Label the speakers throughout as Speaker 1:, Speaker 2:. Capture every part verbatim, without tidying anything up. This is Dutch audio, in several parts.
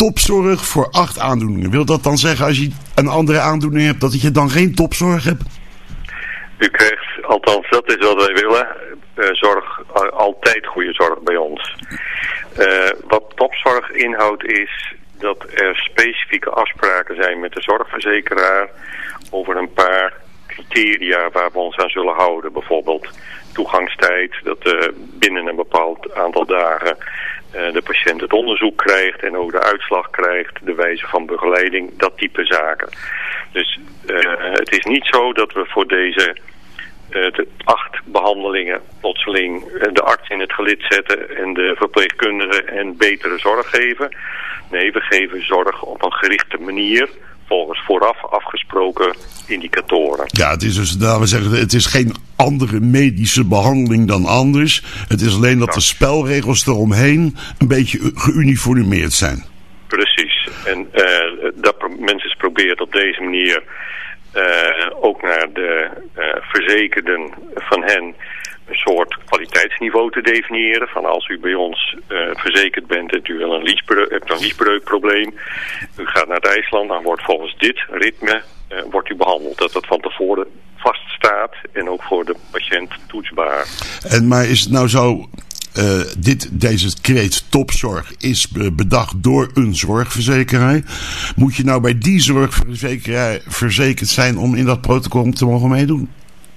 Speaker 1: topzorg voor acht aandoeningen. Wil dat dan zeggen als je een andere aandoening hebt, dat je dan geen topzorg hebt?
Speaker 2: U krijgt, althans dat is wat wij willen, uh, zorg, uh, altijd goede zorg bij ons. Uh, wat topzorg inhoudt is dat er specifieke afspraken zijn met de zorgverzekeraar over een paar criteria waar we ons aan zullen houden. Bijvoorbeeld toegangstijd, dat uh, binnen een bepaald aantal dagen uh, de patiënt het onderzoek krijgt en ook de uitslag krijgt, de wijze van begeleiding, dat type zaken. Dus uh, het is niet zo dat we voor deze uh, de acht behandelingen plotseling uh, de arts in het gelid zetten en de verpleegkundige en betere zorg geven. Nee, we geven zorg op een gerichte manier volgens vooraf afgesproken indicatoren.
Speaker 1: Ja, het is dus, laten we zeggen, het is geen andere medische behandeling dan anders. Het is alleen dat de spelregels eromheen een beetje geuniformeerd zijn.
Speaker 2: Precies. En uh, dat mensen probeert op deze manier uh, ook naar de uh, verzekerden van hen een soort kwaliteitsniveau te definiëren. Van als u bij ons uh, verzekerd bent en u wel een liesbreuk, hebt een liesbreukprobleem. U gaat naar het IJsland, dan wordt volgens dit ritme uh, wordt u behandeld. Dat dat van tevoren vaststaat en ook voor de patiënt toetsbaar.
Speaker 1: En maar is het nou zo, uh, dit, deze kreet topzorg is bedacht door een zorgverzekeraar. Moet je nou bij die zorgverzekeraar verzekerd zijn om in dat protocol te mogen meedoen?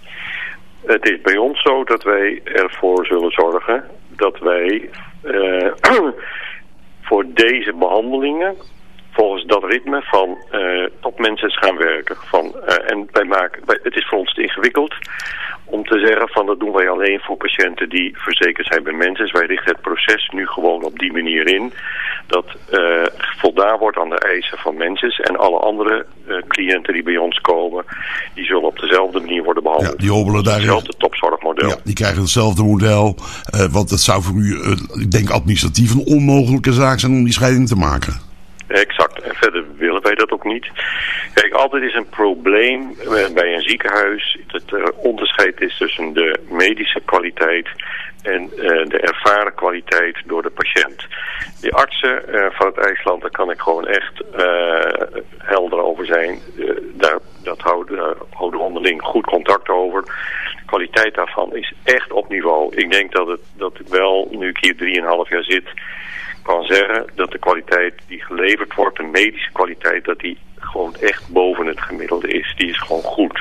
Speaker 2: Het is bij ons zo dat wij ervoor zullen zorgen dat wij uh, voor deze behandelingen volgens dat ritme van uh, topmensen gaan werken. Van, uh, en wij maken, wij, het is voor ons te ingewikkeld om te zeggen van dat doen wij alleen voor patiënten die verzekerd zijn bij mensen. Dus wij richten het proces nu gewoon op die manier in. Dat uh, voldaan wordt aan de eisen van mensen. En alle andere uh, cliënten die bij ons komen, die zullen op dezelfde manier worden behandeld.
Speaker 1: Ja, die hobbelen daarin.
Speaker 2: Hetzelfde topzorgmodel.
Speaker 1: Ja, die krijgen hetzelfde model. Uh, want het zou voor u, uh, ik denk administratief, een onmogelijke zaak zijn om die scheiding te maken.
Speaker 2: Exact. En verder willen wij dat ook niet. Kijk, altijd is een probleem bij een ziekenhuis dat er onderscheid is tussen de medische kwaliteit en uh, de ervaren kwaliteit door de patiënt. Die artsen uh, van het IJsland, daar kan ik gewoon echt uh, helder over zijn. Uh, daar, dat houden, uh, houden onderling goed contact over. De kwaliteit daarvan is echt op niveau. Ik denk dat het dat ik wel, nu ik hier drieënhalf jaar zit, kan zeggen dat de kwaliteit die geleverd wordt, de medische kwaliteit, dat die gewoon echt boven het gemiddelde is. Die is gewoon goed.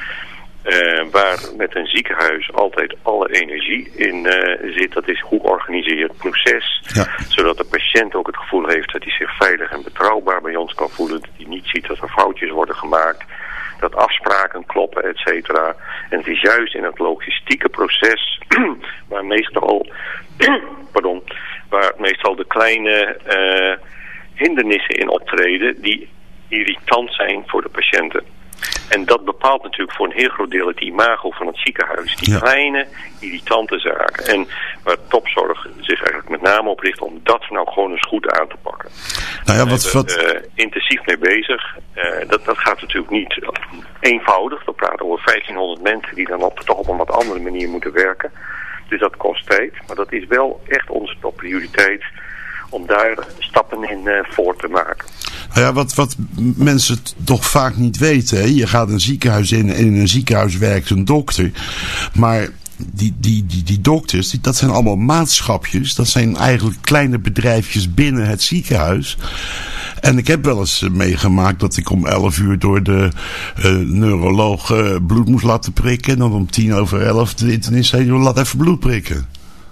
Speaker 2: Uh, waar met een ziekenhuis altijd alle energie in uh, zit, dat is hoe organiseer het proces. Ja. Zodat de patiënt ook het gevoel heeft dat hij zich veilig en betrouwbaar bij ons kan voelen. Dat hij niet ziet dat er foutjes worden gemaakt. Dat afspraken kloppen, et cetera. En het is juist in het logistieke proces waar meestal, pardon, waar meestal de kleine uh, hindernissen in optreden die irritant zijn voor de patiënten. En dat bepaalt natuurlijk voor een heel groot deel het imago van het ziekenhuis. Die ja. kleine, irritante zaken. En waar topzorg zich eigenlijk met name op richt om dat nou gewoon eens goed aan te pakken.
Speaker 1: Nou ja, wat,
Speaker 2: Daar
Speaker 1: wat...
Speaker 2: zijn we uh, intensief mee bezig. Uh, dat, dat gaat natuurlijk niet eenvoudig. We praten over vijftienhonderd mensen die dan op, toch op een wat andere manier moeten werken. Dus dat kost tijd. Maar dat is wel echt onze topprioriteit om daar stappen in uh, voor te maken.
Speaker 1: Nou ja, wat, wat mensen toch vaak niet weten. Hè? Je gaat een ziekenhuis in en in een ziekenhuis werkt een dokter. Maar die, die, die, die dokters, die, dat zijn allemaal maatschapjes. Dat zijn eigenlijk kleine bedrijfjes binnen het ziekenhuis. En ik heb wel eens meegemaakt dat ik om elf uur door de uh, neuroloog uh, bloed moest laten prikken. En dan om tien over elf de internist zei, laat even bloed prikken.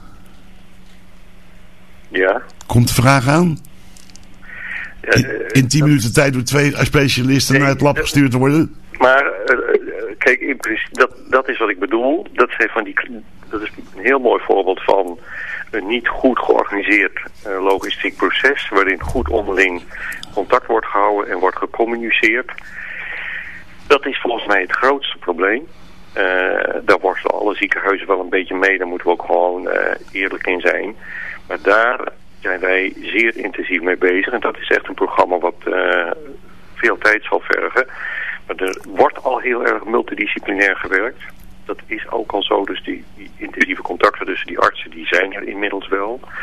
Speaker 2: Ja.
Speaker 1: Komt de vraag aan? In, in tien minuten tijd door twee specialisten nee, naar het lab gestuurd worden?
Speaker 2: Maar, uh, kijk, in principe, dat, dat is wat ik bedoel. Dat, zijn van die, dat is een heel mooi voorbeeld van een niet goed georganiseerd uh, logistiek proces, waarin goed onderling contact wordt gehouden en wordt gecommuniceerd. Dat is volgens mij het grootste probleem. Uh, daar worstelen alle ziekenhuizen wel een beetje mee, daar moeten we ook gewoon uh, eerlijk in zijn. Maar daar zijn wij zeer intensief mee bezig. En dat is echt een programma wat uh, veel tijd zal vergen. Maar er wordt al heel erg multidisciplinair gewerkt. Dat is ook al zo. Dus die, die intensieve contacten tussen die artsen, die zijn er inmiddels wel.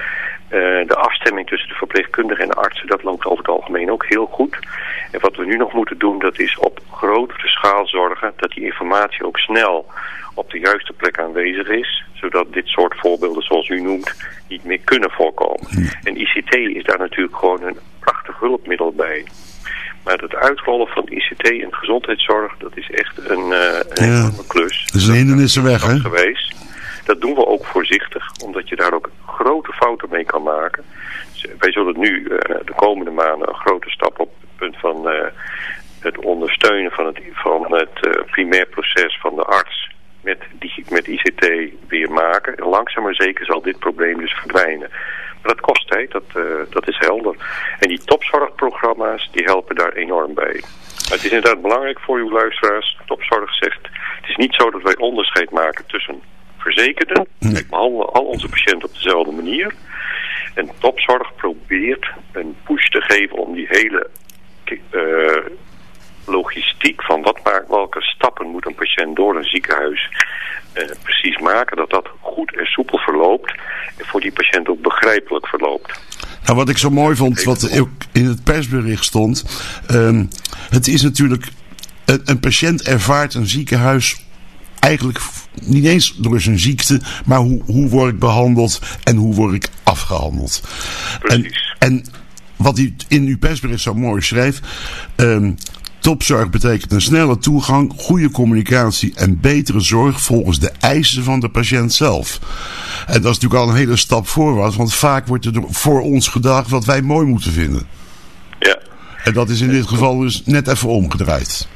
Speaker 2: Uh, de afstemming tussen de verpleegkundigen en de artsen, dat loopt over het algemeen ook heel goed. En wat we nu nog moeten doen, dat is op grotere schaal zorgen dat die informatie ook snel op de juiste plek aanwezig is, zodat dit soort voorbeelden zoals u noemt niet meer kunnen voorkomen. Hm. En I C T is daar natuurlijk gewoon een prachtig hulpmiddel bij. Maar het uitrollen van I C T in gezondheidszorg, dat is echt een, uh, een
Speaker 1: ja.
Speaker 2: enorme klus.
Speaker 1: Dat is een hindernissen weg, hè?
Speaker 2: Geweest. Dat doen we ook voorzichtig, omdat je daar ook grote fouten mee kan maken. Dus wij zullen nu uh, de komende maanden een grote stap op het punt van uh, het ondersteunen van het, van het uh, primair proces van de arts met, die, met I C T weer maken. En langzaam maar zeker zal dit probleem dus verdwijnen. Maar dat kost tijd, dat, uh, dat is helder. En die topzorgprogramma's, die helpen daar enorm bij. Maar het is inderdaad belangrijk voor uw luisteraars. Topzorg zegt, het is niet zo dat wij onderscheid maken tussen verzekerden. Nee. We behandelen al onze patiënten op dezelfde manier. En topzorg probeert een push te geven om die hele uh, logistiek van wat maakt, welke stappen moet een patiënt door een ziekenhuis uh, precies maken, dat dat goed en soepel verloopt en voor die patiënt ook begrijpelijk verloopt.
Speaker 1: Nou, wat ik zo mooi vond, wat ook in het persbericht stond, um, het is natuurlijk, een, een patiënt ervaart een ziekenhuis eigenlijk niet eens door zijn ziekte, maar hoe, hoe word ik behandeld en hoe word ik afgehandeld.
Speaker 2: Precies.
Speaker 1: En, en wat u in uw persbericht zo mooi schreef, um, topzorg betekent een snelle toegang, goede communicatie en betere zorg volgens de eisen van de patiënt zelf. En dat is natuurlijk al een hele stap voorwaarts, want vaak wordt er voor ons gedacht wat wij mooi moeten vinden.
Speaker 2: Ja.
Speaker 1: En dat is in dit geval dus net even omgedraaid.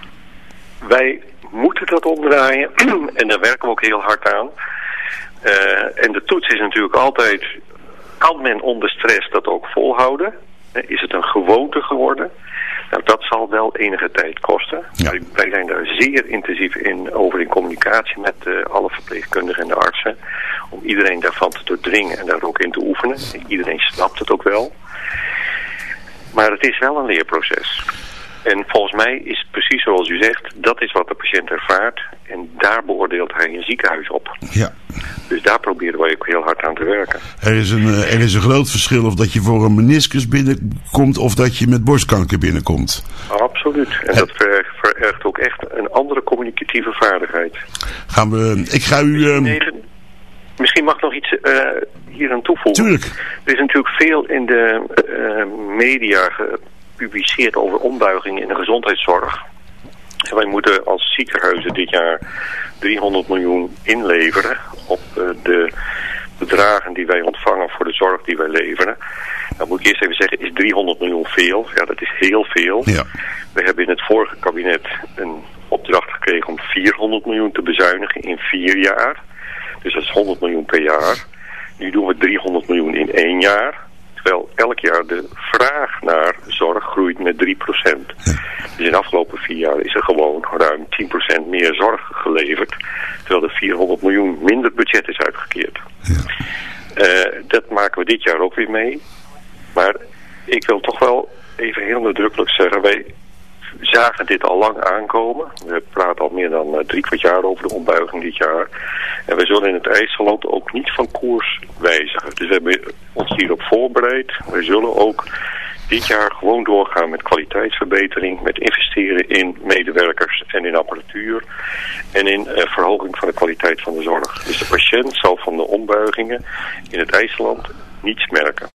Speaker 2: Wij moeten dat omdraaien en daar werken we ook heel hard aan. Uh, en de toets is natuurlijk altijd, kan men onder stress dat ook volhouden? Is het een gewoonte geworden? Nou, dat zal wel enige tijd kosten. Ja. Wij zijn daar zeer intensief in over in communicatie met uh, alle verpleegkundigen en de artsen. Om iedereen daarvan te doordringen en daar ook in te oefenen. Iedereen snapt het ook wel. Maar het is wel een leerproces. En volgens mij is het precies zoals u zegt, dat is wat de patiënt ervaart. En daar beoordeelt hij een ziekenhuis op.
Speaker 1: Ja.
Speaker 2: Dus daar proberen wij ook heel hard aan te werken.
Speaker 1: Er is een, er is een groot verschil of dat je voor een meniscus binnenkomt of dat je met borstkanker binnenkomt.
Speaker 2: Absoluut. En, en dat verergt ook echt een andere communicatieve vaardigheid.
Speaker 1: Gaan we, ik ga u...
Speaker 2: Misschien, even, misschien mag ik nog iets uh, hier aan toevoegen.
Speaker 1: Tuurlijk.
Speaker 2: Er is natuurlijk veel in de uh, media gepubliceerd over ombuigingen in de gezondheidszorg. En wij moeten als ziekenhuizen dit jaar driehonderd miljoen inleveren op uh, de bedragen die wij ontvangen voor de zorg die wij leveren. Dan moet ik eerst even zeggen, is driehonderd miljoen veel? Ja, dat is heel veel.
Speaker 1: Ja.
Speaker 2: We hebben in het vorige kabinet een opdracht gekregen om vierhonderd miljoen te bezuinigen in vier jaar. Dus dat is honderd miljoen per jaar. Nu doen we driehonderd miljoen in één jaar. Terwijl elk jaar de vraag naar zorg groeit met drie procent. Ja. Dus in de afgelopen vier jaar is er gewoon ruim tien procent meer zorg geleverd. Terwijl er vierhonderd miljoen minder budget is uitgekeerd. Ja. Uh, dat maken we dit jaar ook weer mee. Maar ik wil toch wel even heel nadrukkelijk zeggen, wij zagen dit al lang aankomen. We praten al meer dan uh, drie kwart jaar over de ombuiging dit jaar. En we zullen in het IJsseland ook niet van koers wijzigen. Dus we hebben ons hierop voorbereid. We zullen ook dit jaar gewoon doorgaan met kwaliteitsverbetering, met investeren in medewerkers en in apparatuur en in uh, verhoging van de kwaliteit van de zorg. Dus de patiënt zal van de ombuigingen in het IJsseland niets merken.